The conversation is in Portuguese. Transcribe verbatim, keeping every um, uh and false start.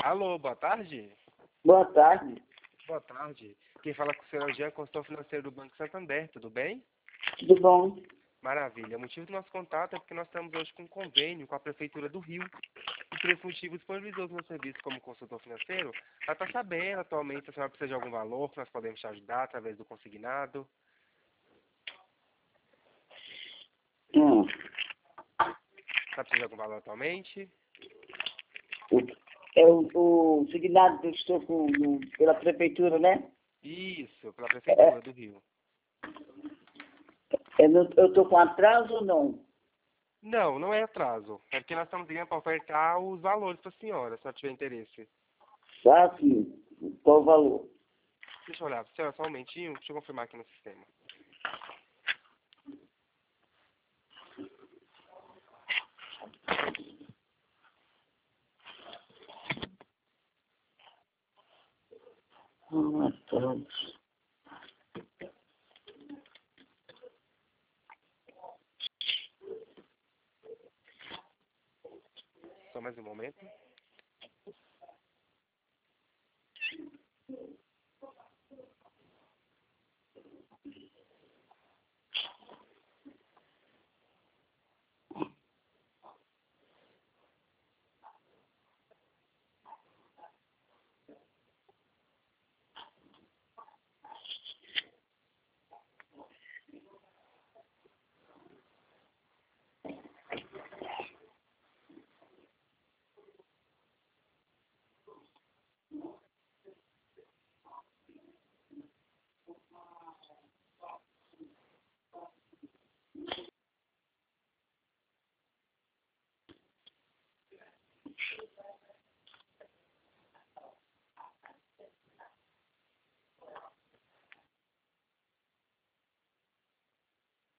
Alô, boa tarde? Boa tarde. Boa tarde. Quem fala com o senhor é o Jean, consultor financeiro do Banco Santander, tudo bem? Tudo bom? Maravilha. O motivo do nosso contato é porque nós estamos hoje com um convênio com a Prefeitura do Rio. E por esse motivo disponibilizou o meu serviço como consultor financeiro para estar sabendo atualmente se a senhora precisa de algum valor que nós podemos te ajudar através do consignado. Hum. Está precisando de algum valor atualmente? O, é o, o signado que eu estou com, no- pela prefeitura, né? Isso, pela Prefeitura do Rio. É no- eu estou com atraso ou não? Não, não é atraso. É porque nós estamos ligando para ofertar os valores para a senhora, se ela tiver interesse. Tá, sim. Qual o valor? Deixa eu olhar, senhora, só um momentinho, deixa eu confirmar aqui no sistema. Ah, atraso. Só mais um momento.